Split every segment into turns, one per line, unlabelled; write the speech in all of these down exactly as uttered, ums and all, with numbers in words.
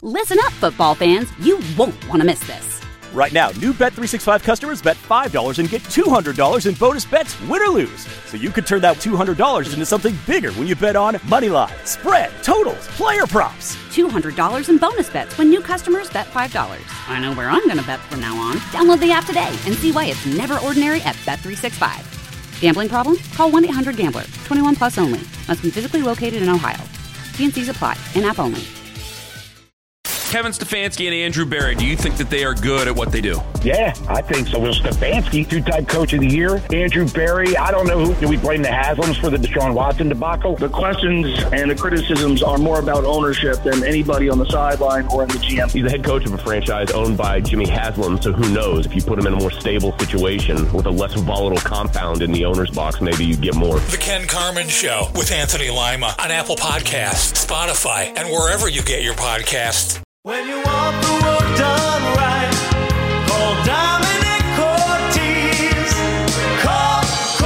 Listen up, football fans. You won't want to miss this.
Right now, new Bet three sixty-five customers bet five dollars and get two hundred dollars in bonus bets, win or lose. So you could turn that two hundred dollars into something bigger when you bet on money line, spread, totals, player props.
two hundred dollars in bonus bets when new customers bet five dollars. I know where I'm going to bet from now on. Download the app today and see why it's never ordinary at Bet three sixty-five. Gambling problem? Call one eight hundred gambler. twenty-one plus only. Must be physically located in Ohio. T and C's apply. In-app only.
Kevin Stefanski and Andrew Berry, do you think that they are good at what they do?
Yeah, I think so. Well, Stefanski, two-time coach of the year. Andrew Berry, I don't know who. Do we blame the Haslams for the Deshaun Watson debacle?
The questions and the criticisms are more about ownership than anybody on the sideline or in the G M.
He's the head coach of a franchise owned by Jimmy Haslam, so who knows? If you put him in a more stable situation with a less volatile compound in the owner's box, maybe you get more.
The Ken Carman Show with Anthony Lima on Apple Podcasts, Spotify, and wherever you get your podcasts.
When you want the work done right, call Dominic Cortez. Call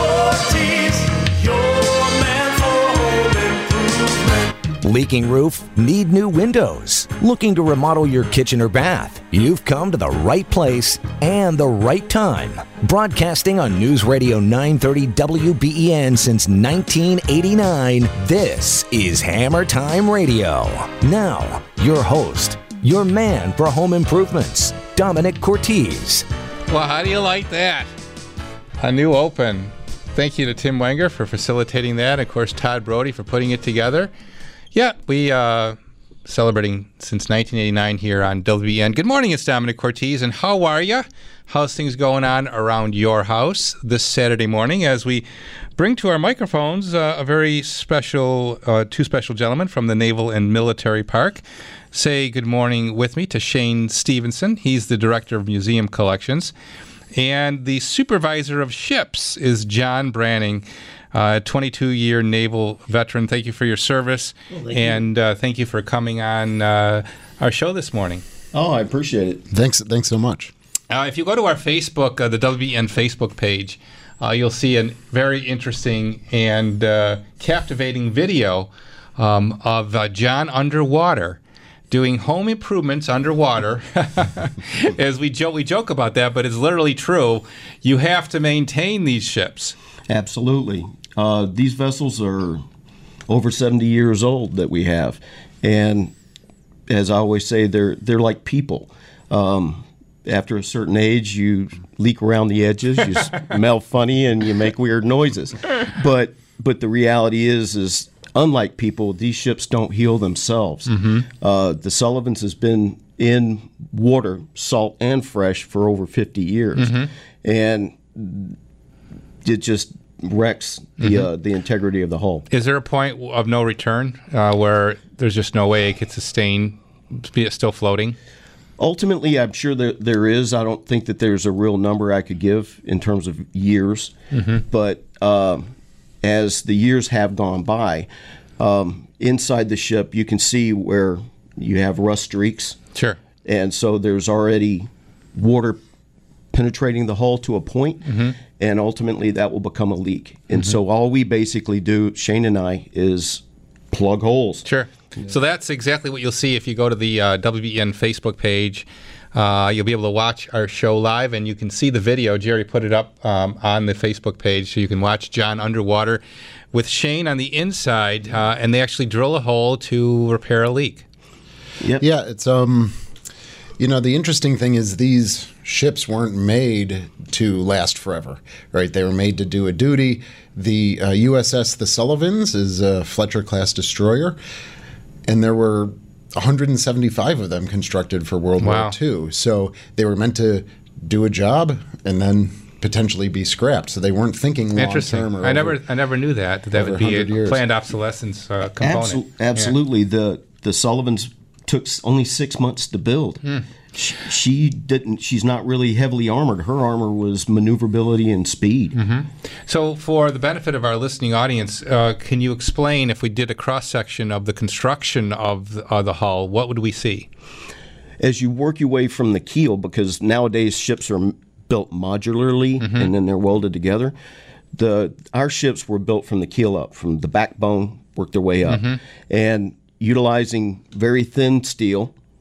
Cortez, your man for home improvement.
Leaking roof? Need new windows? Looking to remodel your kitchen or bath? You've come to the right place and the right time. Broadcasting on News Radio nine thirty W B E N since nineteen eighty-nine, this is Hammer Time Radio. Now, your host, your man for home improvements, Dominic Cortez.
Well, how do you like that? A new open. Thank you to Tim Wenger for facilitating that. Of course, Todd Brody for putting it together. Yeah, we uh celebrating since nineteen eighty-nine here on W B E N. Good morning, it's Dominic Cortez, and how are you? How's things going on around your house this Saturday morning as we bring to our microphones uh, a very special, uh, two special gentlemen from the Naval and Military Park. Say good morning with me to Shane Stevenson. He's the Director of Museum Collections. And the Supervisor of Ships is John Branning, uh, twenty-two-year naval veteran. Thank you for your service.
Well, thank
and
you.
Uh, thank you for coming on uh, our show this morning.
Oh, I appreciate it.
Thanks, thanks so much.
Uh, if you go to our Facebook, uh, the W B E N Facebook page, uh, you'll see a very interesting and uh, captivating video um, of uh, John underwater doing home improvements underwater. As we joke, we joke about that, but it's literally true. You have to maintain these ships.
Absolutely. Uh, these vessels are over seventy years old that we have, and as I always say, they're they're like people. Um, after a certain age, you leak around the edges, you smell funny, and you make weird noises. But but the reality is is. Unlike people, these ships don't heal themselves. Mm-hmm. Uh, the Sullivans has been in water, salt and fresh, for over fifty years, mm-hmm. and it just wrecks the mm-hmm. uh, the integrity of the hull.
Is there a point of no return uh, where there's just no way it could sustain, be it still floating?
Ultimately, I'm sure that there is. I don't think that there's a real number I could give in terms of years, mm-hmm. but. Uh, As the years have gone by, um, inside the ship, you can see where you have rust streaks.
Sure.
And so there's already water penetrating the hull to a point, mm-hmm. and ultimately that will become a leak. And mm-hmm. so all we basically do, Shane and I, is plug holes.
Sure. Yeah. So that's exactly what you'll see if you go to the uh, W B E N Facebook page. Uh, you'll be able to watch our show live, and you can see the video. Jerry put it up um, on the Facebook page, so you can watch John underwater with Shane on the inside, uh, and they actually drill a hole to repair a leak.
Yep. Yeah, it's um, you know, the interesting thing is these ships weren't made to last forever, right? They were made to do a duty. The uh, U S S The Sullivans is a Fletcher-class destroyer, and there were one hundred seventy-five of them constructed for World
wow.
War Two. So they were meant to do a job and then potentially be scrapped. So they weren't thinking long term.
I never, I never knew that that, that would be a
years.
planned obsolescence uh, component.
Absol- absolutely, yeah. the the Sullivans took only six months to build. Hmm. She, she didn't. She's not really heavily armored. Her armor was maneuverability and speed.
Mm-hmm. So, for the benefit of our listening audience, uh, can you explain, if we did a cross section of the construction of the, uh, the hull, what would we see?
As you work your way from the keel, because nowadays ships are built modularly mm-hmm. and then they're welded together. The our ships were built from the keel up, from the backbone, worked their way up, mm-hmm. and utilizing very thin steel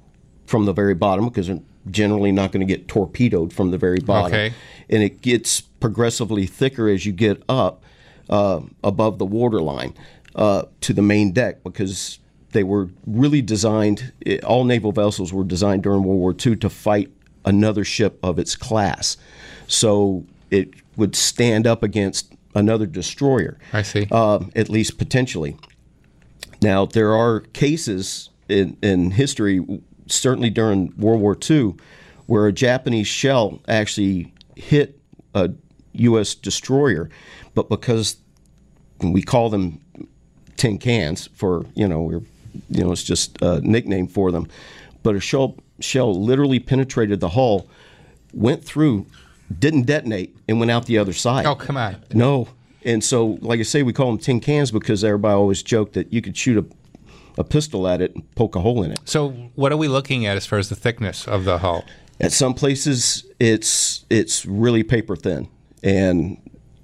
from the very bottom because they're generally not going to get torpedoed from the very bottom.
Okay.
And it gets progressively thicker as you get up uh, above the waterline uh, to the main deck because they were really designed, it, all naval vessels were designed during World War Two to fight another ship of its class. So it would stand up against another destroyer.
I see.
Uh, at least potentially. Now, there are cases in, in history, certainly during World War Two, where a Japanese shell actually hit a U S destroyer, but because we call them tin cans for, you know, we're, you know, it's just a nickname for them, but a shell, shell literally penetrated the hull, went through, didn't detonate, and went out the other side.
Oh, come on.
No. And so, like I say, we call them tin cans because everybody always joked that you could shoot a, a pistol at it and poke a hole in it.
So what are we looking at as far as the thickness of the hull?
At some places, it's it's really paper thin. And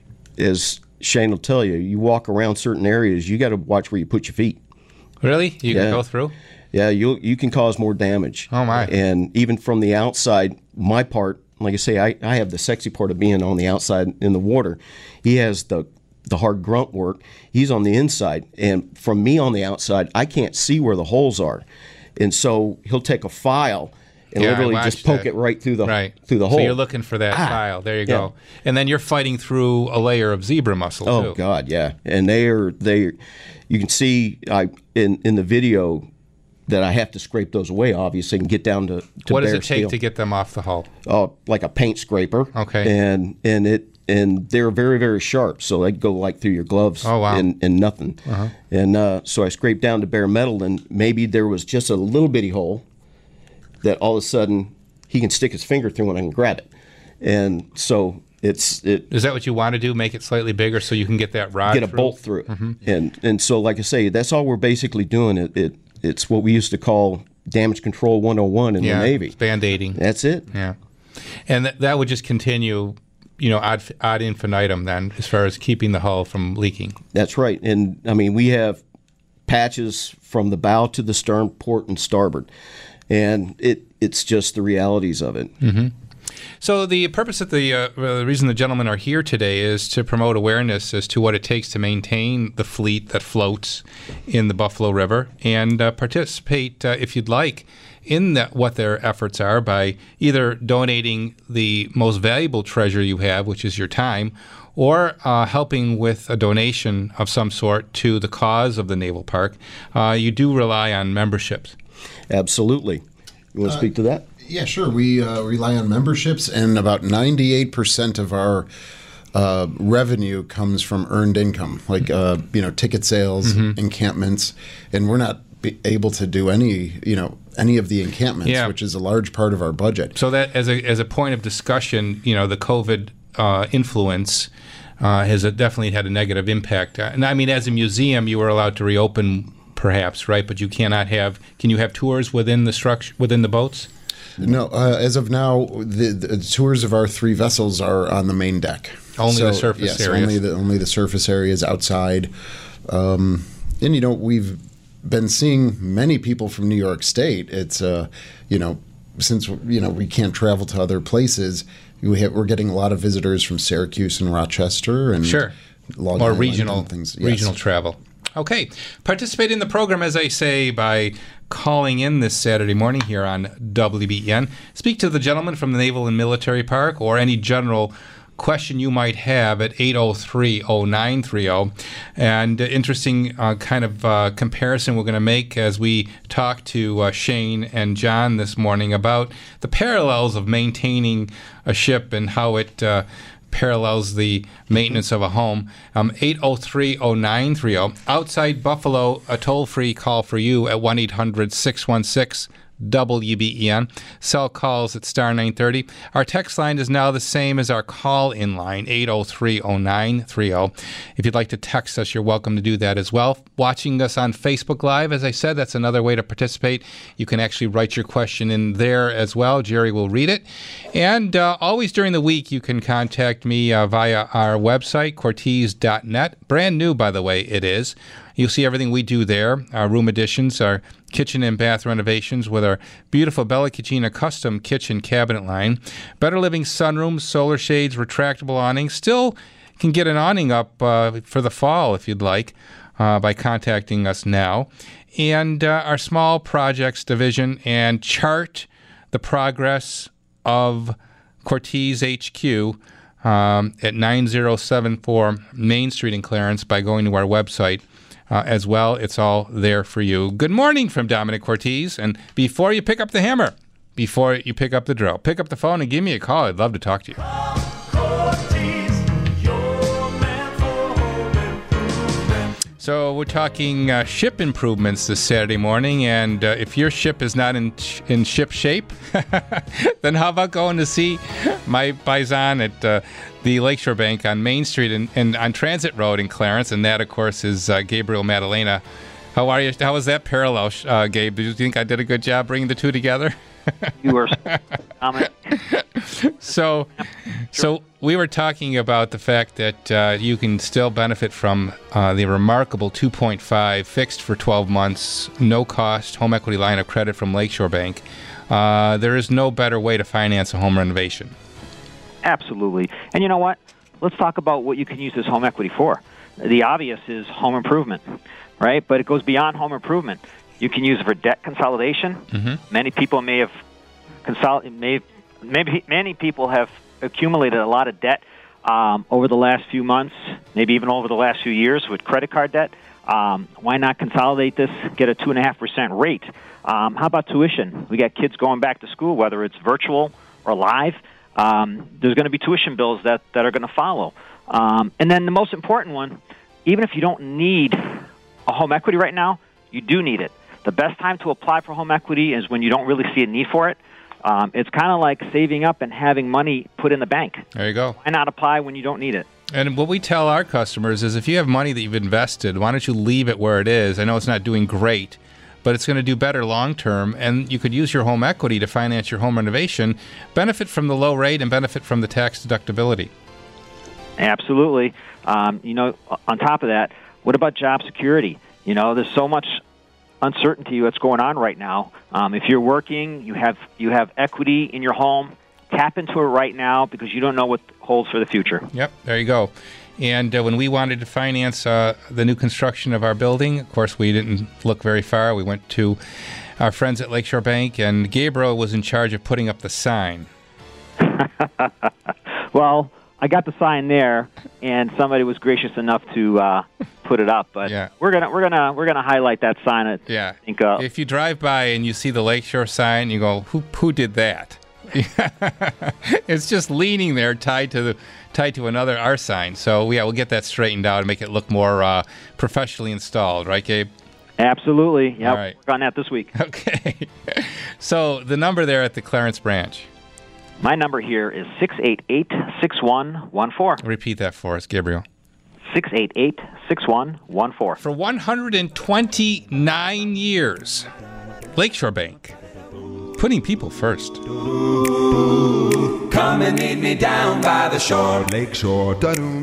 as Shane will tell you, you walk around certain areas, you got to watch where you put your feet.
Really? You
Yeah.
can go through?
Yeah, you you can cause more damage.
Oh, my.
And even from the outside, my part, like I say, I, I have the sexy part of being on the outside in the water. He has the the hard grunt work. He's on the inside. And from me on the outside, I can't see where the holes are. And so he'll take a file and
Yeah, I
literally
watched
just poke
that.
it right through the
Right.
through the hole.
So you're looking for that
Ah.
file. There you
Yeah.
go. And then you're fighting through a layer of zebra muscle,
Oh
too.
God, yeah. And they are they. You can see I in in the video that I have to scrape those away, obviously, and get down to, to
What does
bare
it take
steel.
to get them off the hull?
Oh, like a paint scraper.
Okay.
And and it and they're very very sharp, so they go like through your gloves.
Oh, wow.
And, and nothing.
Uh-huh.
And uh, so I scraped down to bare metal, and maybe there was just a little bitty hole that all of a sudden he can stick his finger through and I can grab it. And so it's it.
Is that what you want to do? Make it slightly bigger so you can get that rod
Get a
through?
bolt through it.
Mhm.
And and so like I say, that's all we're basically doing. It, it it's what we used to call damage control one oh one in
Yeah,
the Navy.
it's Band-aiding.
That's it.
Yeah. And th- that would just continue, you know, ad, ad infinitum then, as far as keeping the hull from leaking.
That's right. And I mean, we have patches from the bow to the stern, port, and starboard. And it it's just the realities of it.
Mm-hmm. So the purpose of the, uh, the reason the gentlemen are here today is to promote awareness as to what it takes to maintain the fleet that floats in the Buffalo River and uh, participate, uh, if you'd like, in that, what their efforts are by either donating the most valuable treasure you have, which is your time, or uh, helping with a donation of some sort to the cause of the Naval Park. Uh, you do rely on memberships.
Absolutely. You want to
Uh,
speak to that?
Yeah, sure. We uh, rely on memberships, and about ninety-eight percent of our uh, revenue comes from earned income, like uh, you know, ticket sales,
Mhm.
encampments, and we're not be able to do any, you know, any of the encampments,
Yeah.
which is a large part of our budget.
So that, as a as a point of discussion, you know, the COVID uh, influence uh, has uh, definitely had a negative impact. Uh, and I mean, as a museum, you were allowed to reopen, perhaps, right? But you cannot have. Can you have tours within the structure, within the boats?
No, uh, as of now, the, the tours of our three vessels are on the main deck.
Only the surface
yes,
areas.
Only the only the surface areas outside. Um, and you know, we've been seeing many people from New York State. It's uh, you know, since you know we can't travel to other places, we have, we're getting a lot of visitors from Syracuse and Rochester and
Sure.
Long
Or
Island
regional
and things. Yes.
regional travel. Okay. Participate in the program, as I say, by calling in this Saturday morning here on W B E N. Speak to the gentleman from the Naval and Military Park or any general question you might have at eight oh three oh nine three oh. And uh, interesting uh, kind of uh, comparison we're going to make as we talk to uh, Shane and John this morning about the parallels of maintaining a ship and how it uh, parallels the maintenance of a home. Um, eight oh three oh nine three oh. Outside Buffalo, a toll-free call for you at one eight hundred six one six W B E N. Cell calls at star nine thirty. Our text line is now the same as our call-in line, eight oh three oh nine three oh. If you'd like to text us, you're welcome to do that as well. Watching us on Facebook Live, as I said, that's another way to participate. You can actually write your question in there as well. Jerry will read it. And uh, always during the week, you can contact me uh, via our website, Cortez dot net. Brand new, by the way, it is. You'll see everything we do there, our room additions, our kitchen and bath renovations with our beautiful Bella Cucina custom kitchen cabinet line. Better Living sunrooms, solar shades, retractable awnings. Still can get an awning up uh, for the fall if you'd like uh, by contacting us now. And uh, our small projects division, and chart the progress of Cortez H Q um, at nine oh seven four Main Street in Clarence by going to our website uh, as well. It's all there for you. Good morning from Dominic Cortez. And before you pick up the hammer, before you pick up the drill, pick up the phone and give me a call. I'd love to talk to you. So we're talking uh, ship improvements this Saturday morning, and uh, if your ship is not in in ship shape, then how about going to see my paisan at uh, the Lakeshore Bank on Main Street and, and on Transit Road in Clarence, and that, of course, is uh, Gabriel Madalena. How are you? How was that parallel, uh, Gabe? Did you think I did a good job bringing the two together?
You were. Um,
so, so we were talking about the fact that uh, you can still benefit from uh, the remarkable two point five fixed for twelve months, no cost home equity line of credit from Lakeshore Bank. Uh, there is no better way to finance a home renovation.
Absolutely. And you know what? Let's talk about what you can use this home equity for. The obvious is home improvement, right? But it goes beyond home improvement. You can use it for debt consolidation.
Mm-hmm.
Many people may have consol- may maybe many people have accumulated a lot of debt um, over the last few months, maybe even over the last few years with credit card debt. Um, why not consolidate this? Get a two and a half percent rate. Um, how about tuition? We got kids going back to school, whether it's virtual or live. Um, there's going to be tuition bills that that are going to follow. Um, and then the most important one, even if you don't need a home equity right now, you do need it. The best time to apply for home equity is when you don't really see a need for it. Um, it's kind of like saving up and having money put in the bank.
There you go.
Why not apply when you don't need it?
And what we tell our customers is if you have money that you've invested, why don't you leave it where it is? I know it's not doing great, but it's going to do better long term, and you could use your home equity to finance your home renovation, benefit from the low rate, and benefit from the tax deductibility.
Absolutely. Um, you know, on top of that, what about job security? You know, there's so much uncertainty what's going on right now. Um, if you're working, you have you have equity in your home, tap into it right now because you don't know what holds for the future.
Yep, there you go. And uh, when we wanted to finance uh, the new construction of our building, of course, we didn't look very far. We went to our friends at Lakeshore Bank, and Gabriel was in charge of putting up the sign.
Well, I got the sign there, and somebody was gracious enough to uh, put it up. But
yeah.
we're gonna we're gonna we're gonna highlight that sign. I
yeah.
think uh,
if you drive by and you see the Lakeshore sign, you go, "Who who did that?" It's just leaning there, tied to the tied to another our sign. So yeah, we'll get that straightened out and make it look more uh, professionally installed, right, Gabe?
Absolutely. Yeah,
All right.
work on that this week.
Okay. So the number there at the Clarence branch.
My number here is six eight eight, six one one four.
Repeat that for us, Gabriel.
six eight eight, six one one four.
For one hundred twenty-nine years, Lakeshore Bank, putting people first.
Come and meet me down by the shore. Lakeshore.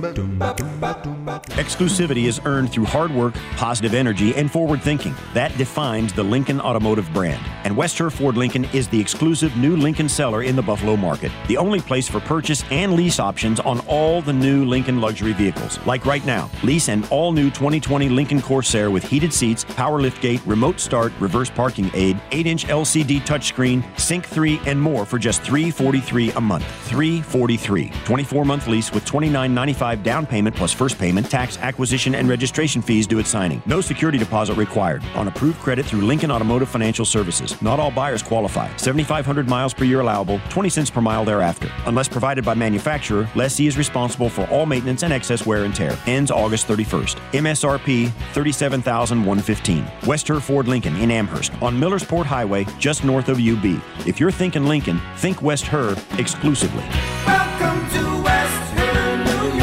Exclusivity is earned through hard work, positive energy, and forward thinking. That defines the Lincoln Automotive brand. And West Herr Ford Lincoln is the exclusive new Lincoln seller in the Buffalo market. The only place for purchase and lease options on all the new Lincoln luxury vehicles. Like right now, lease an all-new twenty twenty Lincoln Corsair with heated seats, power liftgate, remote start, reverse parking aid, eight inch L C D touchscreen, Sync three, and more for just three hundred forty-three dollars a month. three hundred forty-three dollars. twenty-four month lease with twenty-nine ninety-five down payment plus first payment, tax, acquisition, and registration fees due at signing. No security deposit required. On approved credit through Lincoln Automotive Financial Services. Not all buyers qualify. seventy-five hundred miles per year allowable, twenty cents per mile thereafter. Unless provided by manufacturer, lessee is responsible for all maintenance and excess wear and tear. Ends August thirty-first. M S R P thirty-seven thousand one hundred fifteen dollars. West Herr Ford Lincoln in Amherst on Millersport Highway just north of U B. If you're thinking Lincoln, think West Herr exclusively.
Welcome to West Herr, New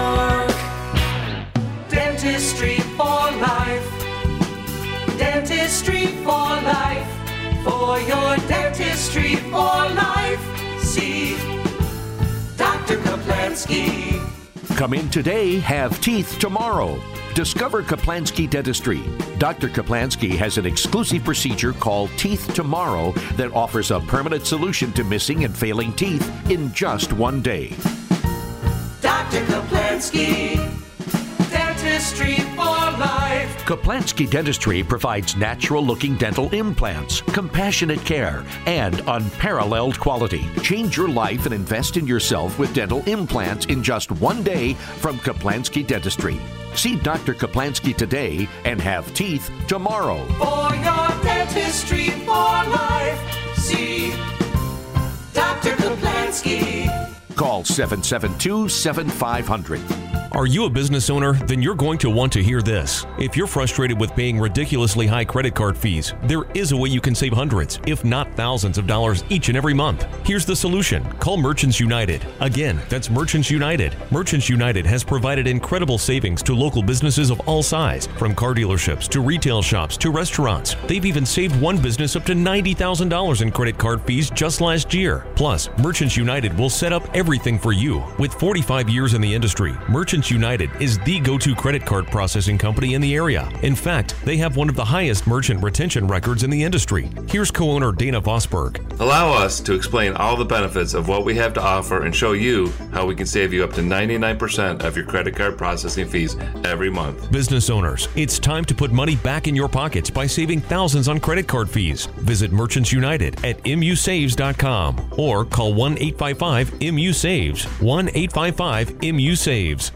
York. Dentistry for life. Dentistry for life. For your dentistry for life. See Doctor Kaplansky.
Come in today, have teeth tomorrow. Discover Kaplansky Dentistry. Doctor Kaplansky has an exclusive procedure called Teeth Tomorrow that offers a permanent solution to missing and failing teeth in just one day.
Doctor Kaplansky, dentistry for life.
Kaplansky Dentistry provides natural-looking dental implants, compassionate care, and unparalleled quality. Change your life and invest in yourself with dental implants in just one day from Kaplansky Dentistry. See Doctor Kaplansky today and have teeth tomorrow.
For your dentistry for life, see Doctor Kaplansky.
Call seven seven two, seven five zero zero.
Are you a business owner? Then you're going to want to hear this. If you're frustrated with paying ridiculously high credit card fees, there is a way you can save hundreds, if not thousands of dollars each and every month. Here's the solution. Call Merchants United. Again, that's Merchants United. Merchants United has provided incredible savings to local businesses of all size, from car dealerships to retail shops to restaurants. They've even saved one business up to ninety thousand dollars in credit card fees just last year. Plus, Merchants United will set up everything for you. With forty-five years in the industry, Merchants United is the go-to credit card processing company in the area. In fact, they have one of the highest merchant retention records in the industry. Here's co-owner Dana Vosberg.
Allow us to explain all the benefits of what we have to offer and show you how we can save you up to ninety-nine percent of your credit card processing fees every month.
Business owners, it's time to put money back in your pockets by saving thousands on credit card fees. Visit Merchants United at M U saves dot com or call one eight five five M U saves. one eight five five M U saves.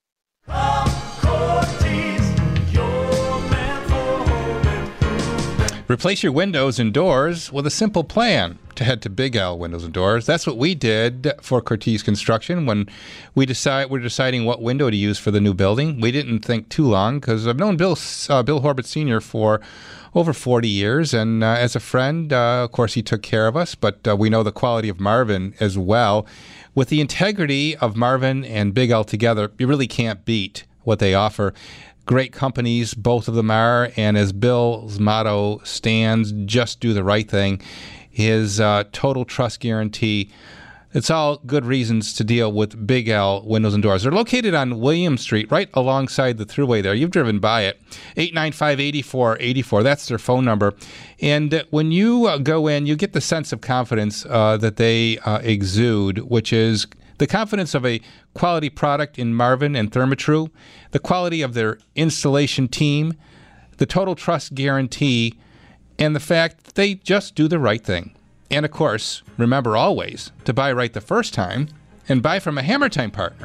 Replace your windows and doors with a simple plan to head to Big L Windows and Doors. That's what we did for Cortese Construction when we decide we're deciding what window to use for the new building. We didn't think too long because I've known Bill uh, Bill Horbert Senior for over forty years, and uh, as a friend, uh, of course, he took care of us. But uh, we know the quality of Marvin as well. With the integrity of Marvin and Big L together, you really can't beat what they offer. Great companies, both of them are, and as Bill's motto stands, just do the right thing. His uh, total trust guarantee. It's all good reasons to deal with Big L Windows and Doors. They're located on William Street, right alongside the thruway there. You've driven by it. eight nine five, eight four eight four. That's their phone number. And when you uh, go in, you get the sense of confidence uh, that they uh, exude, which is the confidence of a quality product in Marvin and Therma-Tru, the quality of their installation team, the total trust guarantee, and the fact that they just do the right thing. And, of course, remember always to buy right the first time and buy from a Hammer Time partner.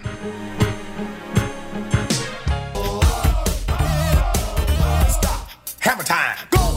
Hammer Time.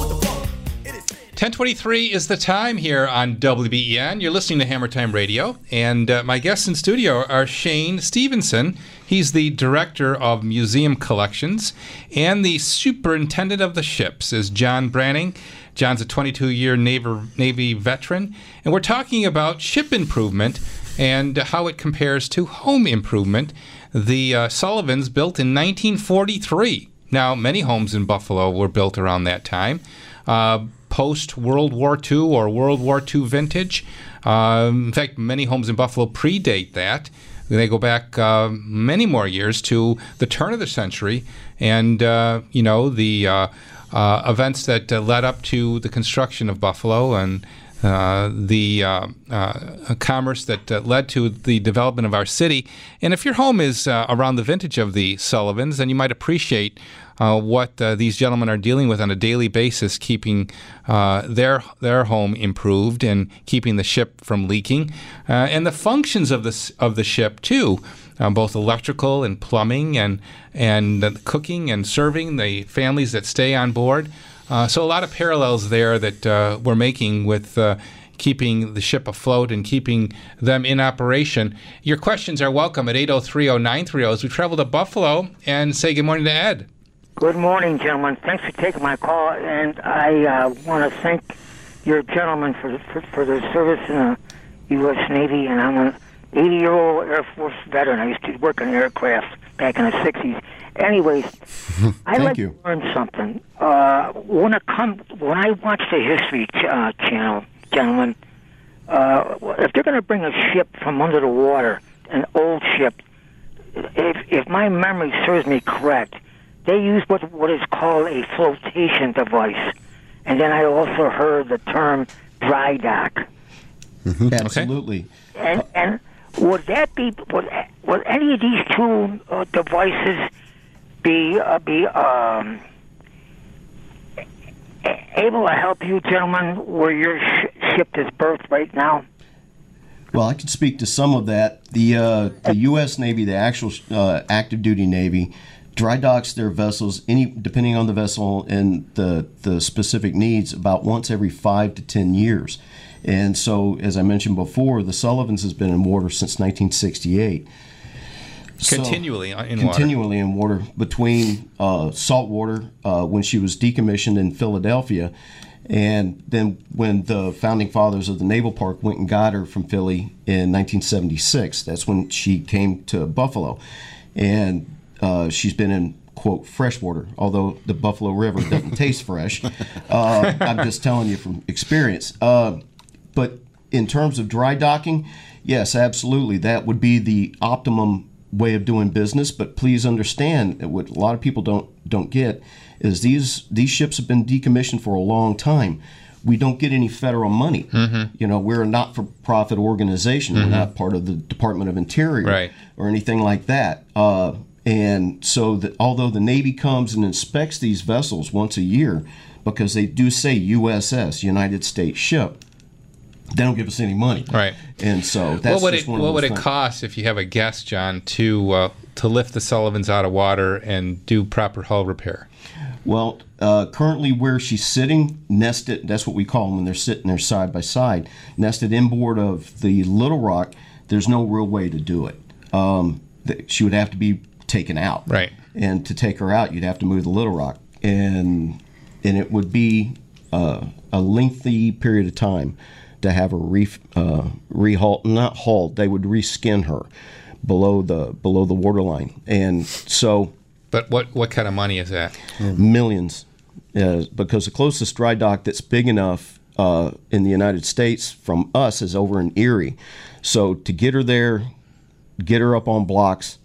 ten twenty-three is the time here on W B E N. You're listening to Hammer Time Radio, and uh, my guests in studio are Shane Stevenson. He's the Director of Museum Collections, and the Superintendent of the Ships is John Branning. John's a twenty-two-year Navy, Navy veteran, and we're talking about ship improvement and how it compares to home improvement. The uh, Sullivans built in nineteen forty-three. Now, many homes in Buffalo were built around that time. Uh, post-World War Two or World War Two vintage. Um, in fact, many homes in Buffalo predate that. They go back uh, many more years to the turn of the century and, uh, you know, the uh, uh, events that uh, led up to the construction of Buffalo and uh, the uh, uh, commerce that uh, led to the development of our city. And if your home is uh, around the vintage of the Sullivans, then you might appreciate Uh, what uh, these gentlemen are dealing with on a daily basis, keeping uh, their their home improved and keeping the ship from leaking, uh, and the functions of the of the ship too, uh, both electrical and plumbing and and uh, cooking and serving the families that stay on board. Uh, so a lot of parallels there that uh, we're making with Uh, keeping the ship afloat and keeping them in operation. Your questions are welcome at eight oh three oh nine three oh as we travel to Buffalo and say good morning to Ed.
Good morning, gentlemen. Thanks for taking my call, and I uh, want to thank your gentlemen for, for for their service in the U S Navy, and I'm an eighty-year-old Air Force veteran. I used to work on aircraft back in the sixties. Anyways, I'd like
you.
to learn something. Uh, when, it come, when I watch the History ch- uh, Channel, gentlemen, uh, if they're going to bring a ship from under the water, an old ship, if if my memory serves me correct, they use what what is called a flotation device. And then I also heard the term dry dock.
Mm-hmm. Absolutely.
And and would that be would, would any of these two uh, devices be uh, be um, able to help you gentlemen where your sh- ship is berthed right now?
Well, I can speak to some of that. The uh, the U S Navy, the actual uh, active duty Navy, dry docks their vessels, any depending on the vessel and the the specific needs, about once every five to ten years. And so, as I mentioned before, the Sullivans has been in water since nineteen sixty-eight.
Continually
so,
in
continually
water.
Continually in water between uh, salt water uh, when she was decommissioned in Philadelphia. And then when the founding fathers of the Naval Park went and got her from Philly in nineteen seventy-six, that's when she came to Buffalo. And uh, she's been in, quote, freshwater, although the Buffalo River doesn't taste fresh. Uh, I'm just telling you from experience. Uh, but in terms of dry docking, yes, absolutely. That would be the optimum way of doing business. But please understand, what a lot of people don't don't get is these these ships have been decommissioned for a long time. We don't get any federal money.
Mm-hmm.
You know, we're a not-for-profit organization.
Mm-hmm.
We're not part of the Department of Interior
right.
or anything like that. Uh, and so, that although the Navy comes and inspects these vessels once a year, because they do say U S S, United States ship, they don't give us any money.
Right.
And so that's
what would
just
it
one of
what would
those
it
things.
cost if you have a guest, John, to uh, to lift the Sullivans out of water and do proper hull repair?
Well, uh, currently where she's sitting, nested, that's what we call them when they're sitting there side by side, nested inboard of the Little Rock, there's no real way to do it. Um, th- she would have to be taken out.
Right.
And to take her out, you'd have to move the Little Rock. And and it would be uh, a lengthy period of time to have her re, uh, re-hauled, not hauled, they would reskin her below the below the waterline. And so...
But what, what kind of money is that?
Millions. Uh, because the closest dry dock that's big enough uh, in the United States from us is over in Erie. So to get her there, get her up on blocks,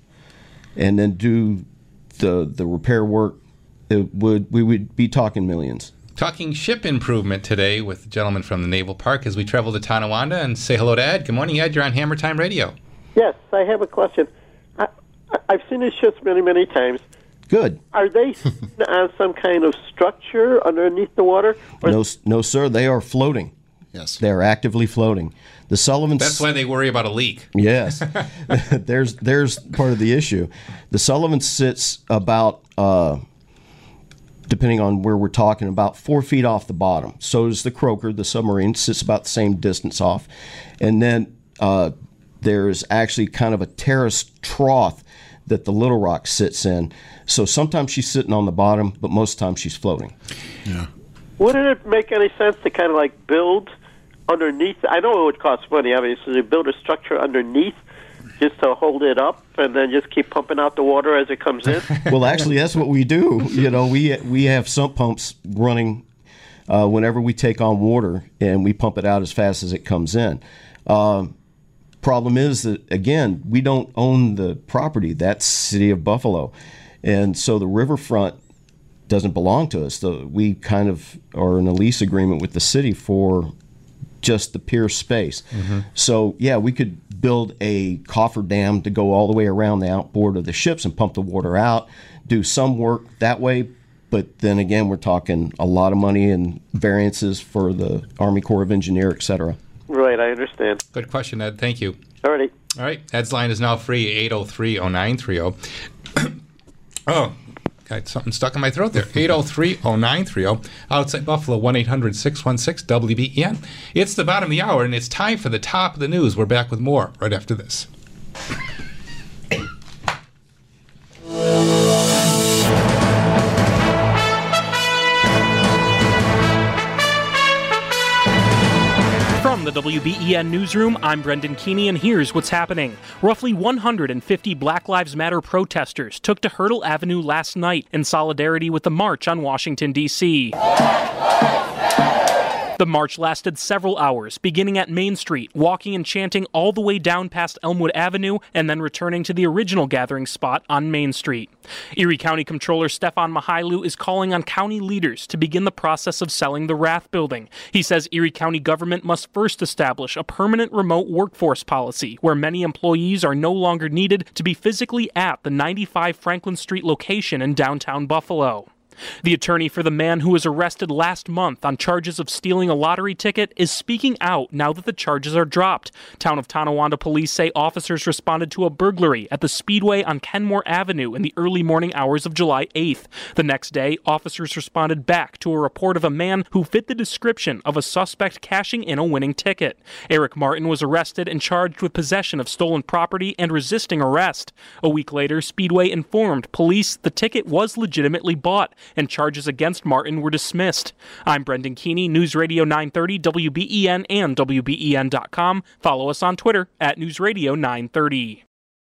and then do the the repair work, it would we would be talking millions.
Talking ship improvement today with the gentleman from the Naval Park as we travel to Tonawanda and say hello to Ed. Good morning, Ed. You're on Hammer Time Radio.
Yes, I have a question. I, I've seen these ships many, many times.
Good.
Are they on some kind of structure underneath the water? Or
No, no, sir. They are floating.
Yes.
They are actively floating. The Sullivans.
That's why they worry about a leak.
Yes. there's there's part of the issue. The Sullivan sits about, uh, depending on where we're talking, about four feet off the bottom. So does the Croaker, the submarine, sits about the same distance off. And then uh, there's actually kind of a terrace trough that the Little Rock sits in. So sometimes she's sitting on the bottom, but most of the time she's floating.
Yeah.
Wouldn't it make any sense to kind of like build underneath? I know it would cost money, obviously, to build a structure underneath just to hold it up and then just keep pumping out the water as it comes in?
Well, actually, that's what we do. You know, we we have sump pumps running uh, whenever we take on water, and we pump it out as fast as it comes in. Um, problem is that, again, we don't own the property. That's City of Buffalo. And so the riverfront doesn't belong to us. The, we kind of are in a lease agreement with the city for just the pier space.
Mm-hmm.
So, yeah, we could build a coffer dam to go all the way around the outboard of the ships and pump the water out, do some work that way. But then again, we're talking a lot of money and variances for the Army Corps of Engineers, et cetera.
Right, I understand.
Good question, Ed. Thank you.
All righty.
All right. Ed's line is now free, eight oh three oh nine three oh. Oh, got something stuck in my throat there. eight oh three oh nine three oh. Outside Buffalo, one eight hundred six one six W B E N. It's the bottom of the hour, and it's time for the top of the news. We're back with more right after this.
From the W B E N Newsroom, I'm Brendan Keeney, and here's what's happening. Roughly one hundred fifty Black Lives Matter protesters took to Hurdle Avenue last night in solidarity with the march on Washington, D C The march lasted several hours, beginning at Main Street, walking and chanting all the way down past Elmwood Avenue, and then returning to the original gathering spot on Main Street. Erie County Comptroller Stefan Mihailu is calling on county leaders to begin the process of selling the Rath Building. He says Erie County government must first establish a permanent remote workforce policy where many employees are no longer needed to be physically at the ninety-five Franklin Street location in downtown Buffalo. The attorney for the man who was arrested last month on charges of stealing a lottery ticket is speaking out now that the charges are dropped. Town of Tonawanda police say officers responded to a burglary at the Speedway on Kenmore Avenue in the early morning hours of July eighth. The next day, officers responded back to a report of a man who fit the description of a suspect cashing in a winning ticket. Eric Martin was arrested and charged with possession of stolen property and resisting arrest. A week later, Speedway informed police the ticket was legitimately bought, and charges against Martin were dismissed. I'm Brendan Keeney, News Radio nine thirty, W B E N and W B E N dot com. Follow us on Twitter at News Radio nine thirty.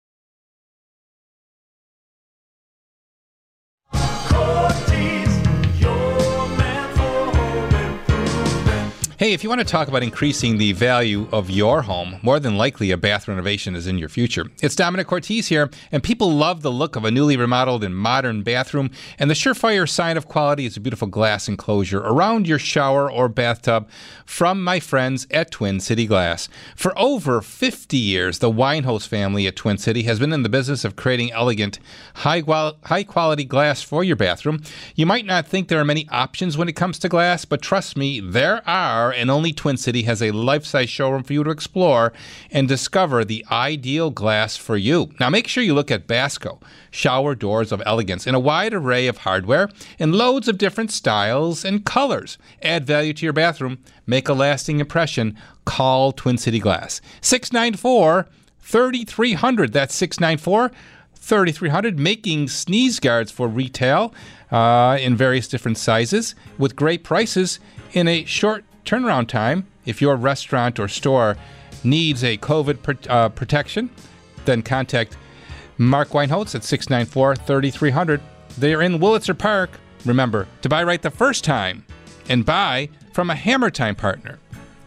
Hey, if you want to talk about increasing the value of your home, more than likely a bath renovation is in your future. It's Dominic Cortese here, and people love the look of a newly remodeled and modern bathroom, and the surefire sign of quality is a beautiful glass enclosure around your shower or bathtub from my friends at Twin City Glass. For over fifty years, the Winehouse family at Twin City has been in the business of creating elegant, high-quality glass for your bathroom. You might not think there are many options when it comes to glass, but trust me, there are, and only Twin City has a life-size showroom for you to explore and discover the ideal glass for you. Now, make sure you look at Basco, shower doors of elegance, in a wide array of hardware and loads of different styles and colors. Add value to your bathroom. Make a lasting impression. Call Twin City Glass. six nine four, three three zero zero. That's six nine four, three three zero zero. Making sneeze guards for retail uh, in various different sizes with great prices in a short turnaround time. If your restaurant or store needs a COVID pr- uh, protection, then contact Mark Winehouse at six nine four, three three zero zero. They are in Willitzer Park. Remember, to buy right the first time and buy from a Hammer Time partner.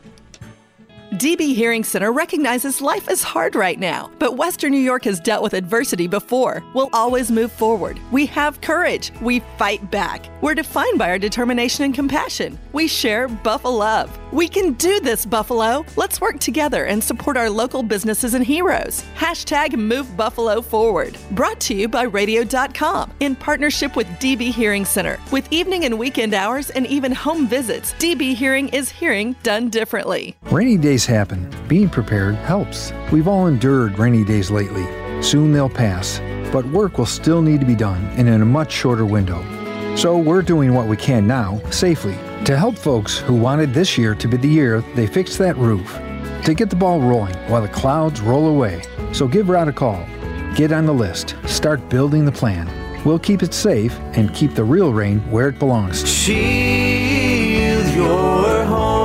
D B Hearing Center recognizes life is hard right now, but Western New York has dealt with adversity before. We'll always move forward. We have courage. We fight back. We're defined by our determination and compassion. We share Buffalo love. We can do this, Buffalo. Let's work together and support our local businesses and heroes. Hashtag Move Buffalo Forward. Brought to you by radio dot com in partnership with D B Hearing Center. With evening and weekend hours and even home visits, D B Hearing is hearing done differently.
Rainy days happen. Being prepared helps. We've all endured rainy days lately. Soon they'll pass, but work will still need to be done and in a much shorter window. So we're doing what we can now, safely, to help folks who wanted this year to be the year they fixed that roof, to get the ball rolling while the clouds roll away. So give Rod a call. Get on the list. Start building the plan. We'll keep it safe and keep the real rain where it belongs.
Shield your home.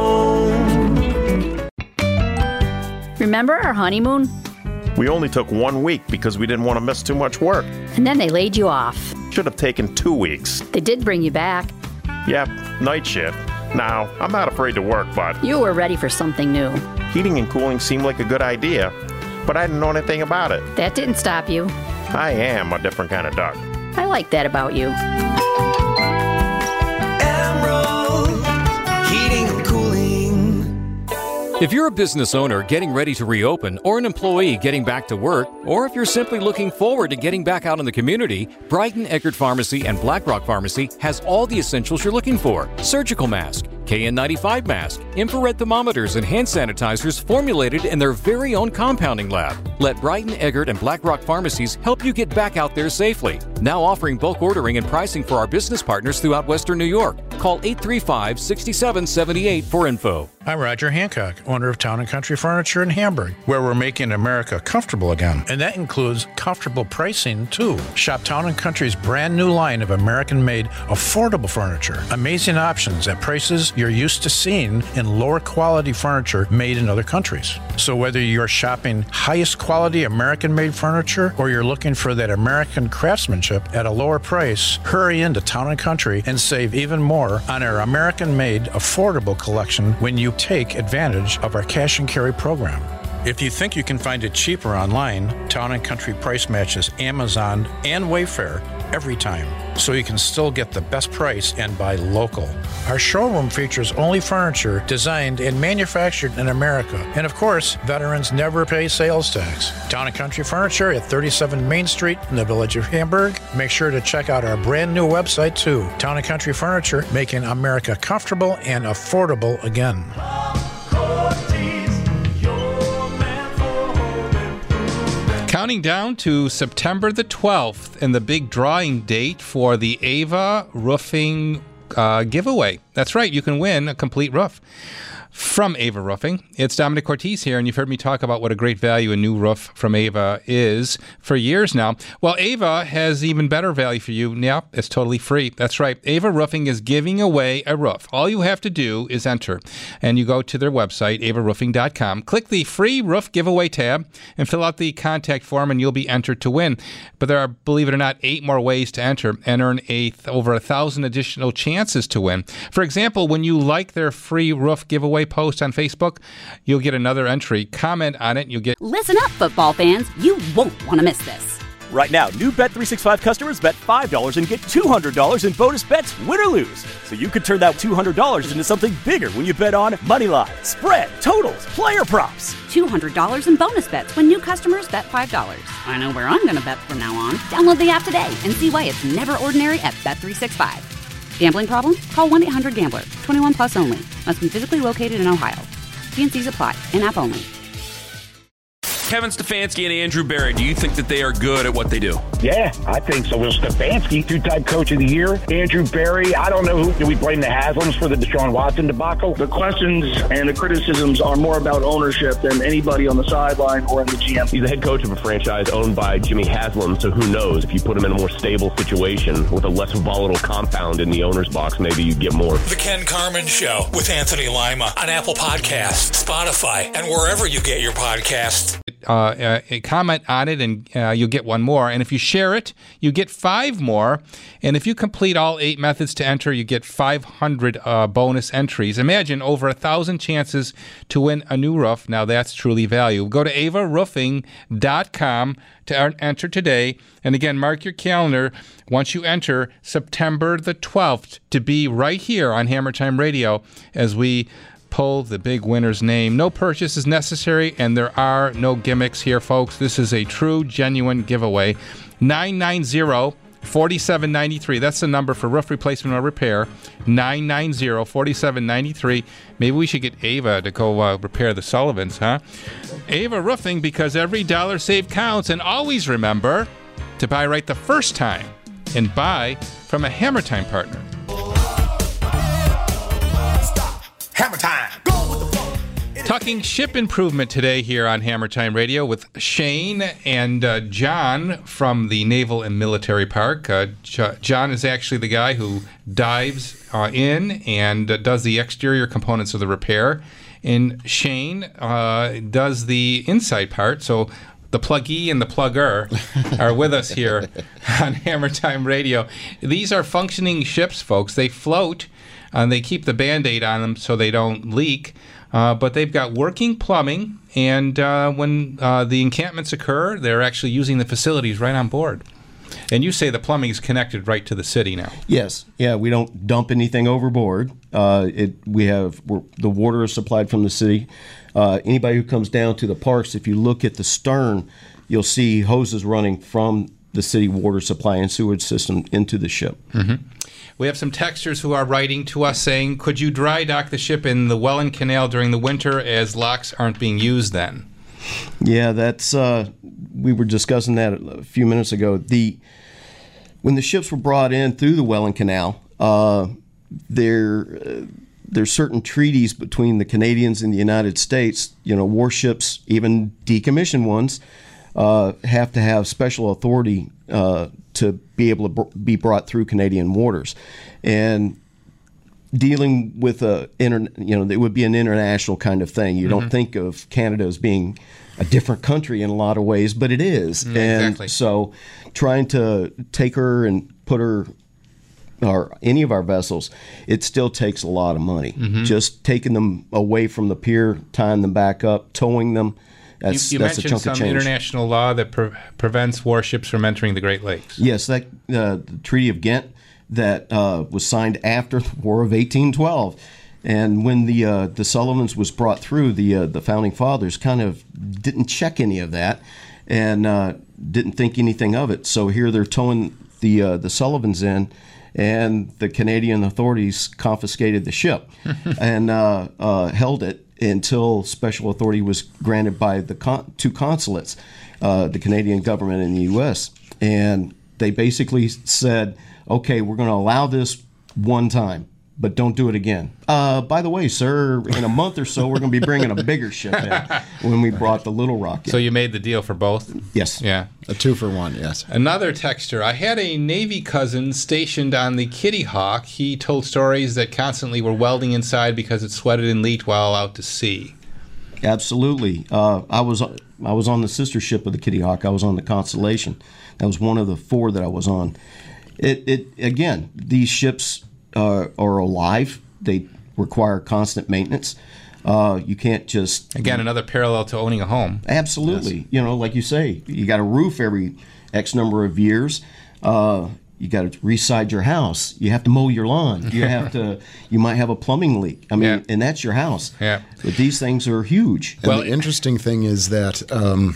Remember our honeymoon?
We only took one week because we didn't want to miss too much work.
And then they laid you off.
Should have taken two weeks.
They did bring you back.
Yep, night shift. Now, I'm not afraid to work, but...
You were ready for something new.
Heating and cooling seemed like a good idea, but I didn't know anything about it.
That didn't stop you.
I am a different kind of duck.
I like that about you.
Emerald Heating and Cooling.
If you're a business owner getting ready to reopen, or an employee getting back to work, or if you're simply looking forward to getting back out in the community, Brighton Eggert Pharmacy and Blackrock Pharmacy has all the essentials you're looking for. Surgical mask, K N ninety-five mask, infrared thermometers, and hand sanitizers formulated in their very own compounding lab. Let Brighton Eggert and Blackrock Pharmacies help you get back out there safely. Now offering bulk ordering and pricing for our business partners throughout Western New York. Call eight three five, six seven seven eight for info.
I'm Roger Hancock, owner of Town and Country Furniture in Hamburg, where we're making America comfortable again. And that includes comfortable pricing, too. Shop Town and Country's brand new line of American-made affordable furniture. Amazing options at prices you're used to seeing in lower quality furniture made in other countries. So whether you're shopping highest quality American-made furniture or you're looking for that American craftsmanship at a lower price, hurry into Town and Country and save even more more on our American-made affordable collection when you take advantage of our cash and carry program. If you think you can find it cheaper online, Town and Country price matches Amazon and Wayfair every time, so you can still get the best price and buy local. Our showroom features only furniture designed and manufactured in America. And of course, veterans never pay sales tax. Town and Country Furniture at thirty-seven Main Street in the village of Hamburg. Make sure to check out our brand new website too. Town and Country Furniture, making America comfortable and affordable again.
Counting down to September the twelfth and the big drawing date for the Ava Roofing uh, giveaway. That's right, you can win a complete roof from Ava Roofing. It's Dominic Cortese here, and you've heard me talk about what a great value a new roof from Ava is for years now. Well, Ava has even better value for you. Now, it's totally free. That's right. Ava Roofing is giving away a roof. All you have to do is enter, and you go to their website, ava roofing dot com, click the free roof giveaway tab, and fill out the contact form, and you'll be entered to win. But there are, believe it or not, eight more ways to enter and earn a, over a thousand additional chances to win. For example, when you like their free roof giveaway post on Facebook, you'll get another entry. Comment on it, you'll get...
Listen up, football fans. You won't want to miss this.
Right now, new Bet three sixty-five customers bet five dollars and get two hundred dollars in bonus bets, win or lose. So you could turn that two hundred dollars into something bigger when you bet on money line, spread, totals, player props.
two hundred dollars in bonus bets when new customers bet five dollars. I know where I'm going to bet from now on. Download the app today and see why it's never ordinary at Bet three sixty-five. Gambling problem? Call one eight hundred gambler. twenty-one plus only. Must be physically located in Ohio. T and C's apply. In-app only.
Kevin Stefanski and Andrew Berry, do you think that they are good at what they do?
Yeah, I think so. Well, Stefanski, two-time coach of the year. Andrew Berry, I don't know who. Do we blame the Haslams for the Deshaun Watson debacle?
The questions and the criticisms are more about ownership than anybody on the sideline or in the G M.
He's the head coach of a franchise owned by Jimmy Haslam, so who knows? If you put him in a more stable situation with a less volatile compound in the owner's box, maybe you'd get more.
The Ken Carman Show with Anthony Lima on Apple Podcasts, Spotify, and wherever you get your podcasts.
Uh, uh, comment on it, and uh, you'll get one more. And if you share it, you get five more. And if you complete all eight methods to enter, you get five hundred uh, bonus entries. Imagine over a thousand chances to win a new roof. Now that's truly value. Go to ava roofing dot com to enter today. And again, mark your calendar once you enter September the twelfth to be right here on Hammer Time Radio as we pull the big winner's name. No purchase is necessary, and there are no gimmicks here, folks. This is a true, genuine giveaway. nine nine zero, four seven nine three. That's the number for roof replacement or repair. nine nine zero, four seven nine three. Maybe we should get Ava to go uh, repair the Sullivans, huh? Ava Roofing, because every dollar saved counts. And always remember to buy right the first time and buy from a Hammer Time partner.
Hammer Time.
Talking ship improvement today here on Hammer Time Radio with Shane and uh, John from the Naval and Military Park. Uh, J- John is actually the guy who dives uh, in and uh, does the exterior components of the repair. And Shane uh, does the inside part. So the pluggee and the plugger are with us here on Hammer Time Radio. These are functioning ships, folks. They float. And they keep the Band-Aid on them so they don't leak. Uh, but they've got working plumbing, and uh, when uh, the encampments occur, they're actually using the facilities right on board. And you say the plumbing is connected right to the city now.
Yes. Yeah, we don't dump anything overboard. Uh, it we have we're, the water is supplied from the city. Uh, anybody who comes down to the parks, if you look at the stern, you'll see hoses running from the city water supply and sewage system into the ship.
Mm-hmm. We have some texters who are writing to us saying, could you dry dock the ship in the Welland Canal during the winter as locks aren't being used then?
Yeah, that's uh, we were discussing that a few minutes ago. The when the ships were brought in through the Welland Canal, uh, there uh, there's certain treaties between the Canadians and the United States. You know, warships, even decommissioned ones, uh, have to have special authority uh, to be able to br- be brought through Canadian waters, and dealing with a inter- you know, it would be an international kind of thing. You mm-hmm. don't think of Canada as being a different country in a lot of ways, but it is.
Mm,
and
exactly.
So trying to take her and put her or any of our vessels, it still takes a lot of money.
Mhm.
Just taking them away from the pier, tying them back up, towing them. That's,
you you
that's a
mentioned
chunk
some
of change.
international law that pre- prevents warships from entering the Great Lakes.
Yes, that uh, the Treaty of Ghent that uh, was signed after the War of eighteen twelve. And when the uh, the Sullivans was brought through, the uh, the founding fathers kind of didn't check any of that and uh, didn't think anything of it. So here they're towing the uh, the Sullivans in, and the Canadian authorities confiscated the ship and uh, uh, held it until special authority was granted by the con- two consulates, uh, the Canadian government and the U S. And they basically said, okay, we're going to allow this one time, but don't do it again. Uh, by the way, sir, in a month or so, we're going to be bringing a bigger ship in when we brought the Little Rock in.
So you made the deal for both?
Yes.
Yeah.
A two for one, yes.
Another texter. I had a Navy cousin stationed on the Kitty Hawk. He told stories that constantly were welding inside because it sweated and leaked while out to sea.
Absolutely. Uh, I was I was on the sister ship of the Kitty Hawk. I was on the Constellation. That was one of the four that I was on. It, it again, these ships uh, are alive. They require constant maintenance. Uh, you can't just...
Again, another parallel to owning a home.
Absolutely. Yes. You know, like you say, you got a roof every X number of years. Uh, you got to reside your house. You have to mow your lawn. You have to. You might have a plumbing leak. I mean, yeah. and that's your house.
Yeah.
But these things are huge.
And well, the interesting thing is that um,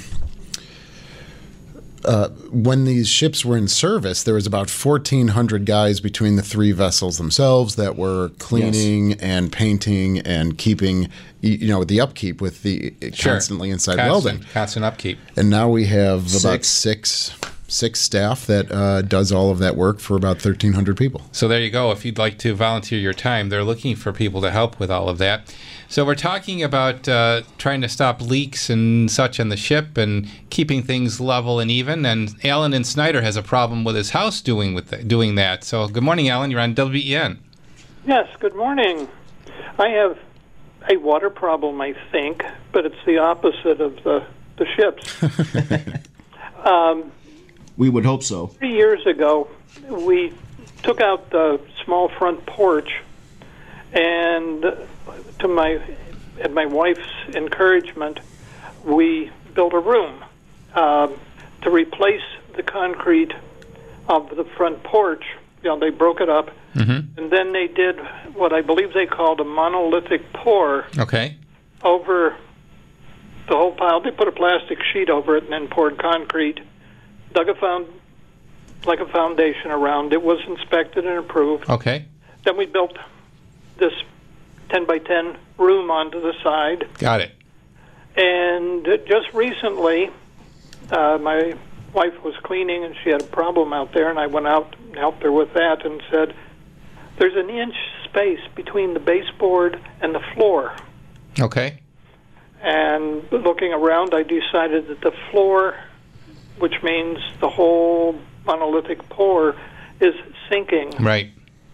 uh, when these ships were in service, there was about fourteen hundred guys between the three vessels themselves that were cleaning yes. and painting and keeping, you know, the upkeep with the
sure.
constantly inside
constant,
welding.
Constant upkeep.
And now we have
six.
about six. Six staff that uh, does all of that work for about thirteen hundred people.
So there you go. If you'd like to volunteer your time, they're looking for people to help with all of that. So we're talking about uh, trying to stop leaks and such on the ship and keeping things level and even. And Alan in Snyder has a problem with his house doing with the, doing that. So good morning, Alan. You're on W E N.
Yes, good morning. I have a water problem, I think, but it's the opposite of the, the ships. um,
We would hope so.
Three years ago, we took out the small front porch, and to my at my wife's encouragement, we built a room um, to replace the concrete of the front porch. You know, they broke it up,
mm-hmm.
and then they did what I believe they called a monolithic pour.
Okay.
Over the whole pile. They put a plastic sheet over it and then poured concrete. Dug a found like a foundation around it, was inspected and approved.
Okay.
Then we built this ten by ten room onto the side.
Got it.
And just recently, uh, my wife was cleaning and she had a problem out there, and I went out and helped her with that and said, there's an inch space between the baseboard and the floor.
Okay.
And looking around, I decided that the floor, which means the whole monolithic pour, is sinking.
Right.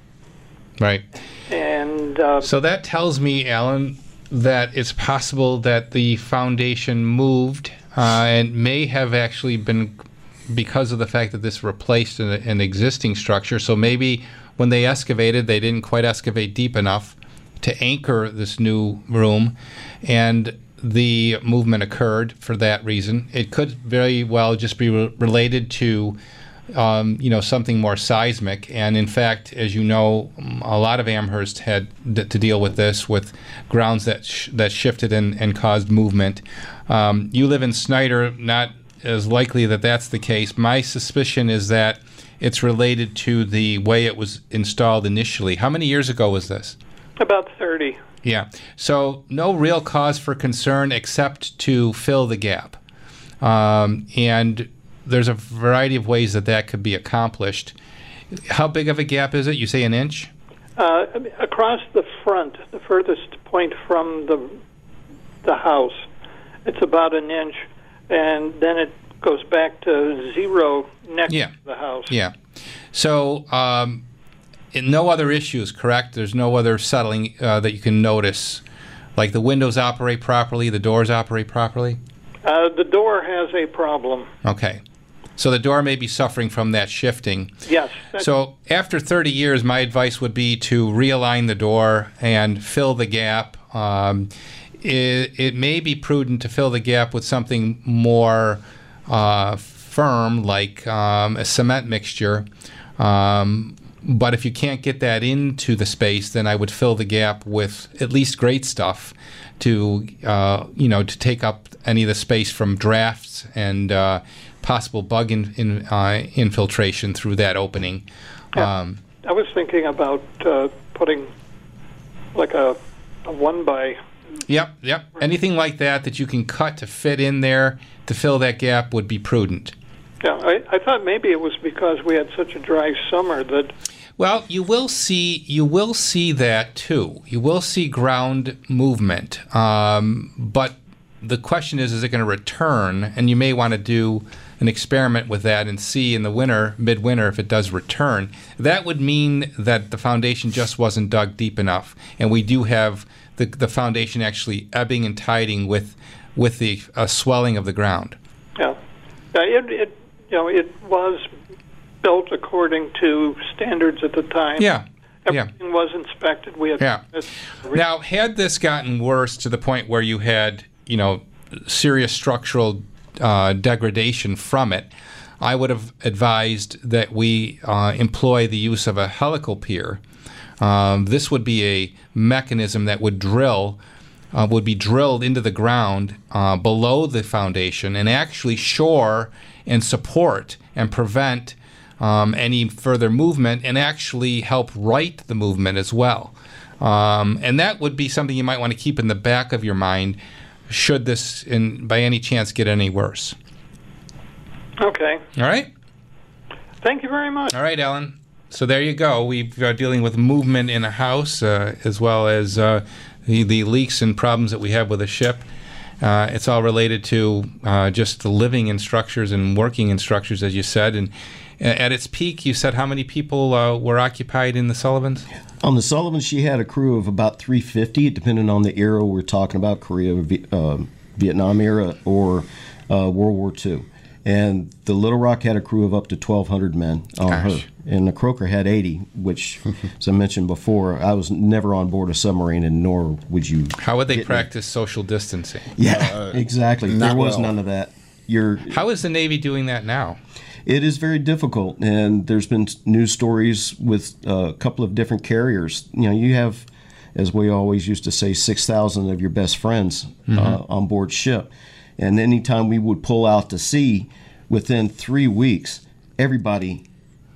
Right.
And uh,
so that tells me, Alan, that it's possible that the foundation moved uh, and may have actually been because of the fact that this replaced an, an existing structure. So maybe when they excavated, they didn't quite excavate deep enough to anchor this new room, and the movement occurred for that reason. It could very well just be re- related to, um, you know, something more seismic. And in fact, as you know, a lot of Amherst had d- to deal with this, with grounds that sh- that shifted and, and caused movement. Um, you live in Snyder, not as likely that that's the case. My suspicion is that it's related to the way it was installed initially. How many years ago was this?
About thirty.
Yeah. So no real cause for concern except to fill the gap. Um, and there's a variety of ways that that could be accomplished. How big of a gap is it? You say an inch?
Uh, across the front, the furthest point from the the house, it's about an inch, and then it goes back to zero next
yeah.
to the house.
Yeah. So um, no other issues, correct? There's no other settling uh, that you can notice, like the windows operate properly, the doors operate properly?
Uh, the door has a problem.
Okay. So the door may be suffering from that shifting.
Yes.
So after thirty years, my advice would be to realign the door and fill the gap. Um, it, it may be prudent to fill the gap with something more uh, firm, like um, a cement mixture. Um, but if you can't get that into the space, then I would fill the gap with at least great stuff to, uh, you know, to take up any of the space from drafts and uh, possible bug in, in, uh, infiltration through that opening.
Yeah.
Um,
I was thinking about uh, putting like a, a one by.
Yep, yep. Anything like that that you can cut to fit in there to fill that gap would be prudent.
Yeah, I, I thought maybe it was because we had such a dry summer that.
Well, you will see you will see that too. You will see ground movement, um, but the question is, is it going to return? And you may want to do an experiment with that and see in the winter, midwinter, if it does return. That would mean that the foundation just wasn't dug deep enough, and we do have the the foundation actually ebbing and tiding with with the uh, swelling of the ground.
Yeah, yeah. It, it you know it was built according to standards at the time.
Yeah.
Everything
yeah.
was inspected. We had
yeah. Now, had this gotten worse to the point where you had, you know, serious structural uh, degradation from it, I would have advised that we uh, employ the use of a helical pier. Um, this would be a mechanism that would drill, uh, would be drilled into the ground uh, below the foundation and actually shore and support and prevent Um, any further movement, and actually help right the movement as well. Um, and that would be something you might want to keep in the back of your mind should this, in, by any chance, get any worse.
Okay.
All right?
Thank you very much.
All right, Ellen. So there you go. We are dealing with movement in a house uh, as well as uh, the, the leaks and problems that we have with a ship. Uh, it's all related to uh, just the living in structures and working in structures, as you said. And at its peak, you said how many people uh, were occupied in the Sullivans?
On the Sullivans, she had a crew of about three hundred fifty, depending on the era we're talking about, Korea, uh, Vietnam era, or uh, World War Two. And the Little Rock had a crew of up to twelve hundred men on
Gosh.
her. And the Croaker had eighty, which, as I mentioned before, I was never on board a submarine, and nor would you.
How would they practice me. social distancing?
Yeah, uh, exactly. There was well. none of that. You're,
How is the Navy doing that now?
It is very difficult, and there's been news stories with a couple of different carriers. You know, you have, as we always used to say, six thousand of your best friends mm-hmm. uh, on board ship. And anytime we would pull out to sea, within three weeks, everybody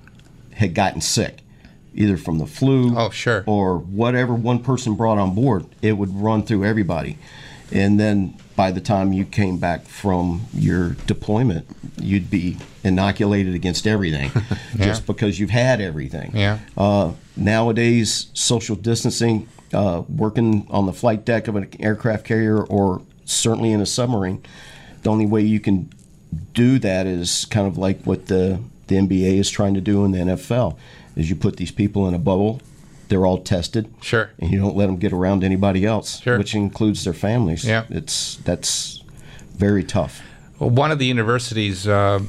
had gotten sick, either from the flu
oh, sure.
or whatever one person brought on board. It would run through everybody. And then by the time you came back from your deployment, you'd be inoculated against everything
yeah.
just because you've had everything.
Yeah.
Uh, nowadays, social distancing, uh, working on the flight deck of an aircraft carrier or certainly in a submarine, the only way you can do that is kind of like what the, the N B A is trying to do in the N F L, is you put these people in a bubble. They're all tested.
Sure.
And you don't let them get around anybody else,
sure.
which includes their families.
Yeah.
It's that's very tough.
Well, one of the universities uh,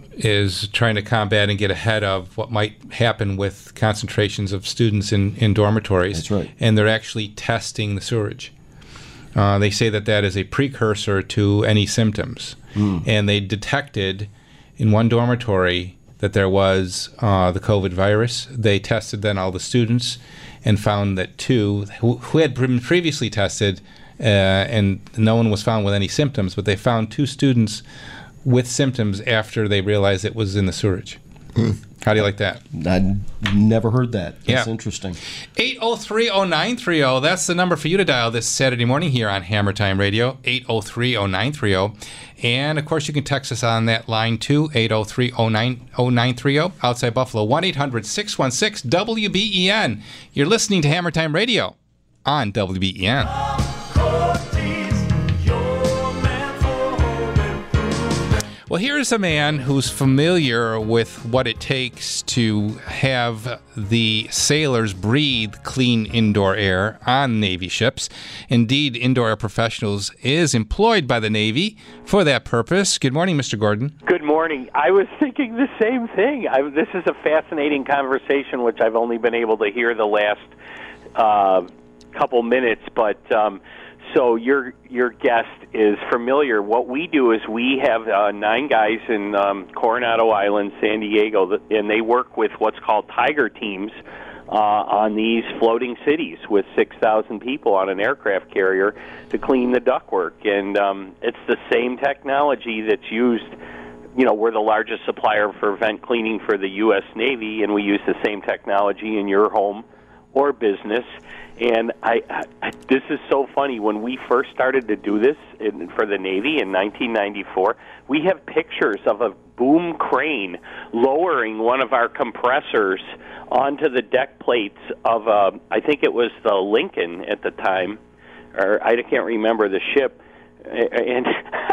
is trying to combat and get ahead of what might happen with concentrations of students in, in dormitories.
That's right.
And they're actually testing the sewerage. Uh, they say that that is a precursor to any symptoms. Mm. And they detected in one dormitory that there was uh, the COVID virus. They tested then all the students and found that two who, who had been previously tested uh, and no one was found with any symptoms, but they found two students with symptoms after they realized it was in the sewerage. Mm. How do you like that?
I never heard that. That's
yeah.
interesting.
eight oh three oh nine three oh, that's the number for you to dial this Saturday morning here on Hammer Time Radio, eight oh three oh nine three oh. And, of course, you can text us on that line, too, eight oh three oh nine three oh, outside Buffalo, one eight hundred six one six W B E N. You're listening to Hammer Time Radio on W B E N. Well, here's a man who's familiar with what it takes to have the sailors breathe clean indoor air on Navy ships. Indeed, Indoor Air Professionals is employed by the Navy for that purpose. Good morning, Mister Gordon.
Good morning. I was thinking the same thing. I, this is a fascinating conversation, which I've only been able to hear the last uh, couple minutes. But um, so your your guest is familiar. What we do is we have uh, nine guys in um, Coronado Island, San Diego, that, and they work with what's called Tiger teams uh, on these floating cities with six thousand people on an aircraft carrier to clean the ductwork. And um, it's the same technology that's used. You know, we're the largest supplier for vent cleaning for the U S Navy, and we use the same technology in your home or business. And I, I, this is so funny. When we first started to do this in, for the Navy in nineteen ninety-four, we have pictures of a boom crane lowering one of our compressors onto the deck plates of, uh, I think it was the Lincoln at the time, or I can't remember the ship, and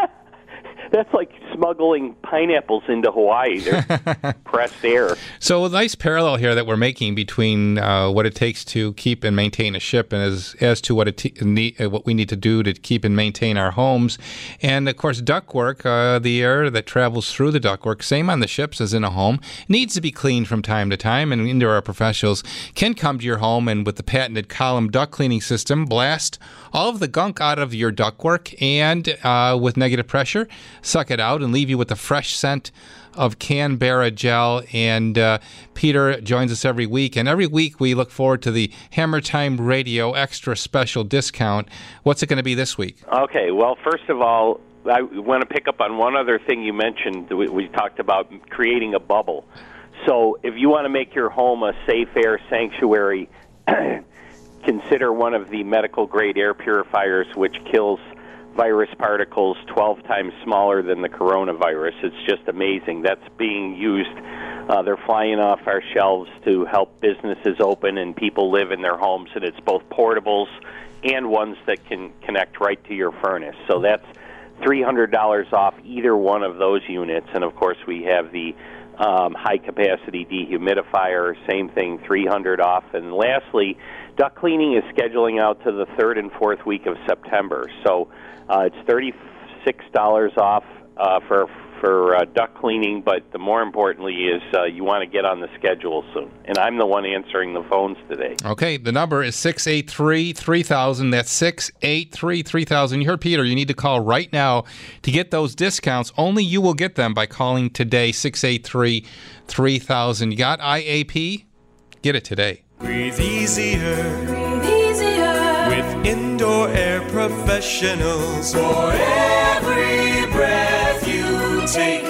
that's like smuggling pineapples into Hawaii. They're compressed air.
So a nice parallel here that we're making between uh, what it takes to keep and maintain a ship, and as as to what it te- need, uh, what we need to do to keep and maintain our homes, and of course ductwork, uh, the air that travels through the ductwork, same on the ships as in a home, needs to be cleaned from time to time. And indoor professionals can come to your home and with the patented column duct cleaning system, blast all of the gunk out of your ductwork, and uh, with negative pressure, suck it out and leave you with a fresh scent of Canberra gel. And uh, Peter joins us every week, and every week we look forward to the Hammer Time Radio Extra Special Discount. What's it going to be this week?
Okay, well, first of all, I want to pick up on one other thing you mentioned. We, we talked about creating a bubble. So if you want to make your home a safe air sanctuary, consider one of the medical-grade air purifiers, which kills virus particles twelve times smaller than the coronavirus. It's just amazing. That's being used. Uh, they're flying off our shelves to help businesses open and people live in their homes, and it's both portables and ones that can connect right to your furnace. So that's three hundred dollars off either one of those units. And, of course, we have the um, high-capacity dehumidifier, same thing, three hundred dollars off. And lastly, duct cleaning is scheduling out to the third and fourth week of September. So uh, it's thirty-six dollars off uh, for for uh, duct cleaning, but the more importantly is uh, you want to get on the schedule soon. And I'm the one answering the phones today.
Okay, the number is six eight three, three thousand. That's six eight three, three thousand. You heard Peter. You need to call right now to get those discounts. Only you will get them by calling today, six eight three, three thousand. You got I A P? Get it today.
Breathe easier. Breathe easier. With indoor air professionals. For every breath you take.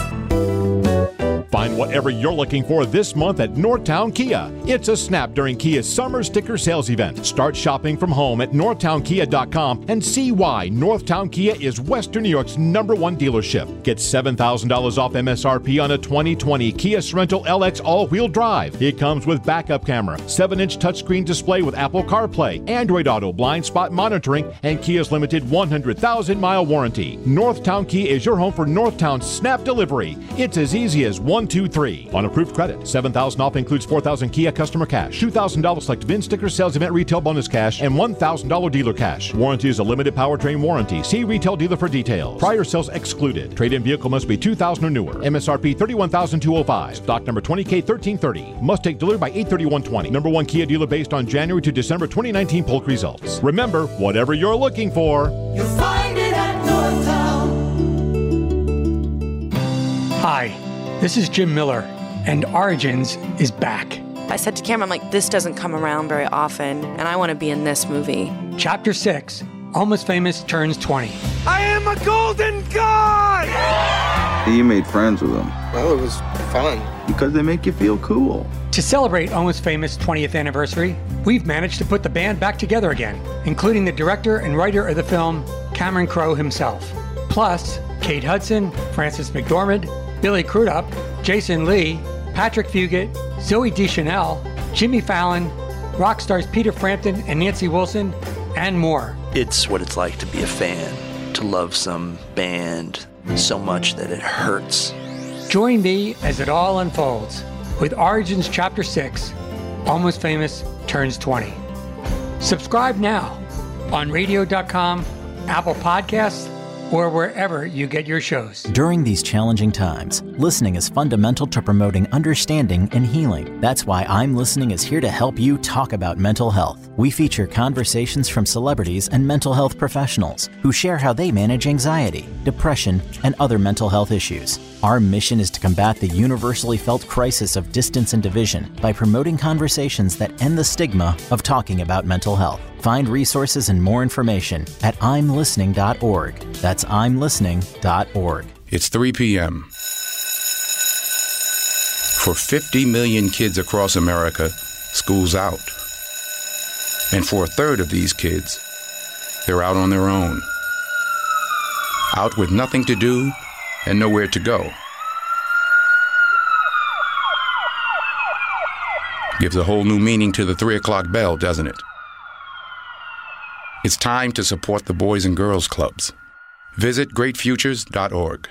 Find whatever you're looking for this month at Northtown Kia. It's a snap during Kia's summer sticker sales event. Start shopping from home at northtown kia dot com and see why Northtown Kia is Western New York's number one dealership. Get seven thousand dollars off M S R P on a twenty twenty Kia Sorento L X all-wheel drive. It comes with backup camera, seven inch touchscreen display with Apple CarPlay, Android Auto, blind spot monitoring, and Kia's limited one hundred thousand mile warranty. Northtown Kia is your home for Northtown Snap Delivery. It's as easy as one, two, three. On approved credit, seven thousand dollars off includes four thousand dollars Kia customer cash, two thousand dollars select V I N sticker sales event retail bonus cash, and one thousand dollars dealer cash. Warranty is a limited powertrain warranty. See retail dealer for details. Prior sales excluded. Trade-in vehicle must be two thousand dollars or newer. M S R P thirty-one thousand two hundred five. Stock number twenty K thirteen thirty. Must take delivery by eight thirty-one twenty. Number one Kia dealer based on January to December twenty nineteen Polk results. Remember, whatever you're looking for,
you'll find it at Northtown.
Hi, this is Jim Miller, and Origins is back.
I said to Cameron, I'm like, this doesn't come around very often, and I want to be in this movie.
Chapter six, Almost Famous turns twenty.
I am a golden god!
You made friends with them.
Well, it was fun.
Because they make you feel cool.
To celebrate Almost Famous twentieth anniversary, we've managed to put the band back together again, including the director and writer of the film, Cameron Crowe himself. Plus, Kate Hudson, Frances McDormand, Billy Crudup, Jason Lee, Patrick Fugit, Zooey Deschanel, Jimmy Fallon, rock stars Peter Frampton and Nancy Wilson, and more.
It's what it's like to be a fan, to love some band so much that it hurts.
Join me as it all unfolds with Origins Chapter six, Almost Famous turns twenty. Subscribe now on radio dot com, Apple Podcasts, or wherever you get your shows.
During these challenging times, listening is fundamental to promoting understanding and healing. That's why I'm Listening is here to help you talk about mental health. We feature conversations from celebrities and mental health professionals who share how they manage anxiety, depression, and other mental health issues. Our mission is to combat the universally felt crisis of distance and division by promoting conversations that end the stigma of talking about mental health. Find resources and more information at I'm listening dot org. That's I'm listening dot org.
It's three p.m. For fifty million kids across America, school's out. And for a third of these kids, they're out on their own. Out with nothing to do and nowhere to go. Gives a whole new meaning to the three o'clock bell, doesn't it? It's time to support the Boys and Girls Clubs. Visit great futures dot org.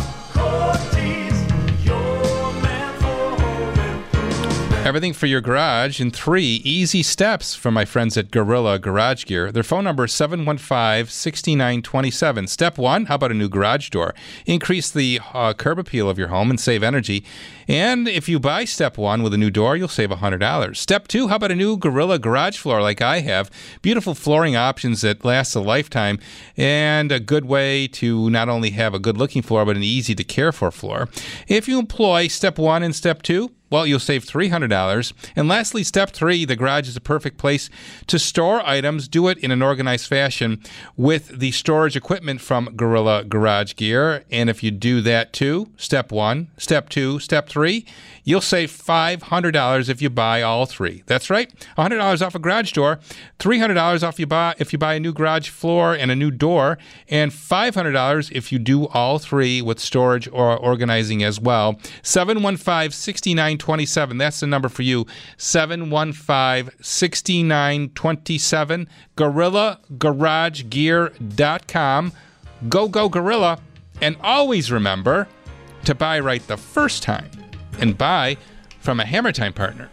Everything for your garage in three easy steps from my friends at Gorilla Garage Gear. Their phone number is seven one five, six nine two seven. Step one, how about a new garage door? Increase the uh, curb appeal of your home and save energy. And if you buy step one with a new door, you'll save one hundred dollars. Step two, how about a new Gorilla garage floor like I have? Beautiful flooring options that last a lifetime and a good way to not only have a good-looking floor, but an easy-to-care-for floor. If you employ step one and step two, well, you'll save three hundred dollars. And lastly, step three, the garage is a perfect place to store items. Do it in an organized fashion with the storage equipment from Gorilla Garage Gear. And if you do that too, step one, step two, step three, you'll save five hundred dollars if you buy all three. That's right, one hundred dollars off a garage door, three hundred dollars off you buy if you buy a new garage floor and a new door, and five hundred dollars if you do all three with storage or organizing as well. seven one five, six nine two seven, that's the number for you. seven one five, six nine two seven, gorilla garage gear dot com. Go, go, Gorilla. And always remember to buy right the first time and buy from a Hammer Time partner.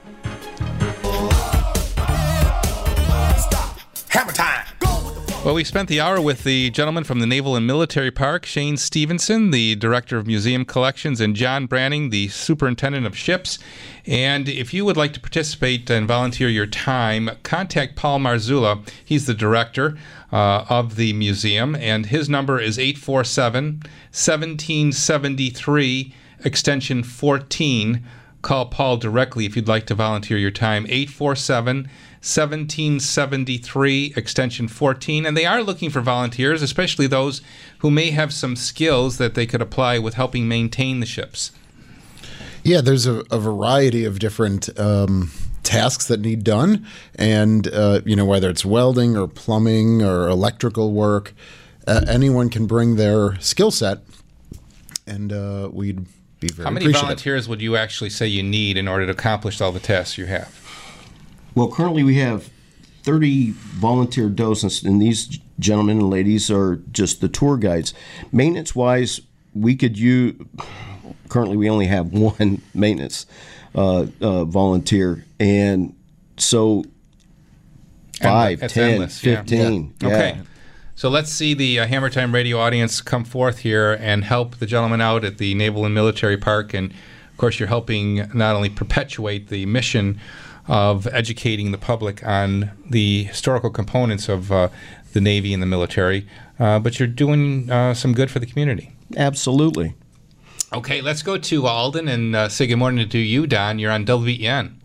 Hammer Time!
Well, we spent the hour with the gentleman from the Naval and Military Park, Shane Stevenson, the Director of Museum Collections, and John Branning, the Superintendent of Ships. And if you would like to participate and volunteer your time, contact Paul Marzullo. He's the Director uh, of the museum, and his number is eight four seven, one seven seven three, extension fourteen. Call Paul directly if you'd like to volunteer your time, eight four seven, one seven seven three, extension fourteen. And they are looking for volunteers, especially those who may have some skills that they could apply with helping maintain the ships.
Yeah, there's a, a variety of different um, tasks that need done. And, uh, you know, whether it's welding or plumbing or electrical work, uh, anyone can bring their skill set, and uh, we'd be very
How many
appreciative.
volunteers would you actually say you need in order to accomplish all the tasks you have?
Well, currently we have thirty volunteer docents, and these gentlemen and ladies are just the tour guides. Maintenance-wise, we could use, currently we only have one maintenance uh, uh, volunteer, and so five,
That's
ten,
endless, yeah.
fifteen.
Yeah.
Yeah.
Okay. So let's see the uh, Hammer Time Radio audience come forth here and help the gentleman out at the Naval and Military Park. And, of course, you're helping not only perpetuate the mission of educating the public on the historical components of uh, the Navy and the military, uh, but you're doing uh, some good for the community.
Absolutely.
Okay, let's go to Alden and uh, say good morning to you, Don. You're on W E N.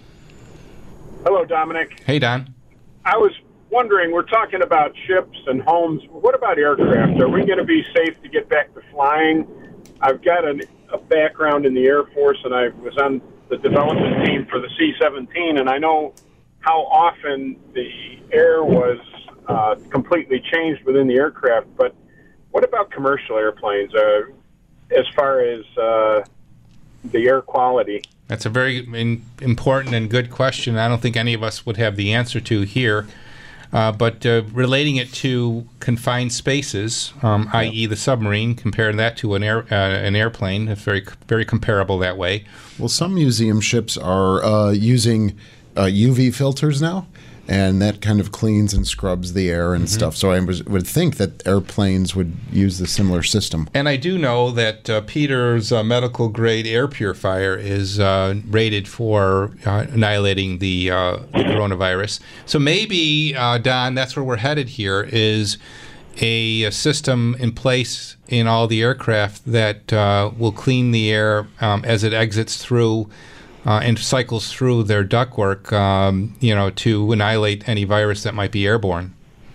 Hello, Dominic.
Hey, Don.
I was wondering, we're talking about ships and homes. What about aircraft? Are we going to be safe to get back to flying? I've got an, a background in the Air Force, and I was on the development team for the C seventeen, and I know how often the air was uh, completely changed within the aircraft. But what about commercial airplanes uh, as far as uh, the air quality?
That's a very in, important and good question. I don't think any of us would have the answer to here. Uh, but uh, relating it to confined spaces, um, that is the submarine, compare that to an air uh, an airplane. It's very very comparable that way.
Well, some museum ships are uh, using uh, U V filters now, and that kind of cleans and scrubs the air and mm-hmm. stuff. So I was, would think that airplanes would use the similar system.
And I do know that uh, Peter's uh, medical grade air purifier is uh, rated for uh, annihilating the, uh, the coronavirus. So maybe, uh, Don, that's where we're headed here, is a, a system in place in all the aircraft that uh, will clean the air um, as it exits through Uh, and cycles through their ductwork, um, you know, to annihilate any virus that might be airborne.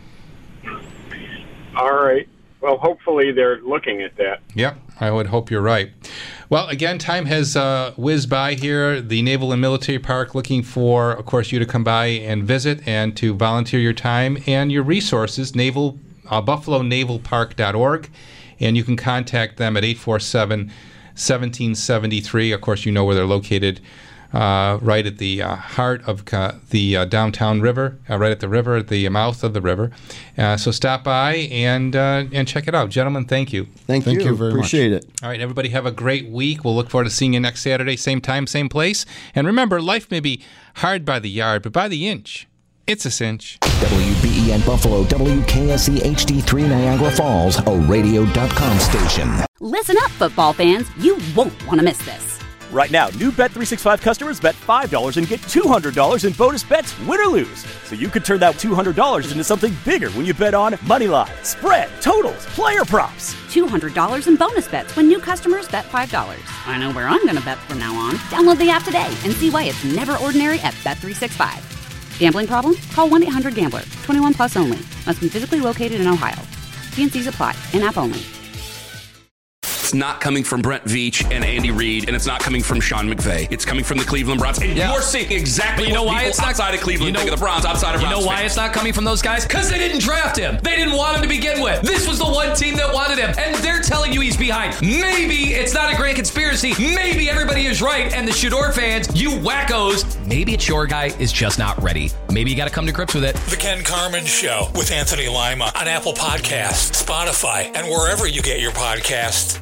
All right. Well, hopefully they're looking at that.
Yep, I would hope you're right. Well, again, time has uh, whizzed by here. The Naval and Military Park looking for, of course, you to come by and visit and to volunteer your time and your resources, naval uh, buffalo naval park dot org, and you can contact them at eight four seven, one seven seven three. Of course, you know where they're located, uh, right at the uh, heart of uh, the uh, downtown river, uh, right at the river, at the mouth of the river. Uh, so stop by and uh, and check it out. Gentlemen, thank you.
Thank,
thank you. you very
Appreciate
much.
it.
All right, everybody have a great week. We'll look forward to seeing you next Saturday, same time, same place. And remember, life may be hard by the yard, but by the inch, it's a cinch.
W B E N Buffalo, W K S E H D three Niagara Falls, a radio dot com station.
Listen up, football fans. You won't want to miss this.
Right now, new Bet three sixty-five customers bet five dollars and get two hundred dollars in bonus bets, win or lose. So you could turn that two hundred dollars into something bigger when you bet on money line, spread, totals, player props.
two hundred dollars in bonus bets when new customers bet five dollars. I know where I'm going to bet from now on. Download the app today and see why it's never ordinary at Bet three sixty-five. Gambling problem? Call one eight hundred gambler. twenty-one plus only. Must be physically located in Ohio. T and C's apply. In-app only.
It's not coming from Brent Veach and Andy Reid, and it's not coming from Sean McVay. It's coming from the Cleveland Browns. And yeah. you're seeing exactly
but you know
what
why
people
it's not,
outside of Cleveland you know, think of the Browns, outside of
You
Browns
know why
fans.
it's not coming from those guys? Because they didn't draft him. They didn't want him to begin with. This was the one team that wanted him, and they're telling you he's behind. Maybe it's not a grand conspiracy. Maybe everybody is right, and the Shador fans, you wackos, maybe it's your guy is just not ready. Maybe you got to come to grips with it.
The Ken Carman Show with Anthony Lima on Apple Podcasts, Spotify, and wherever you get your podcasts.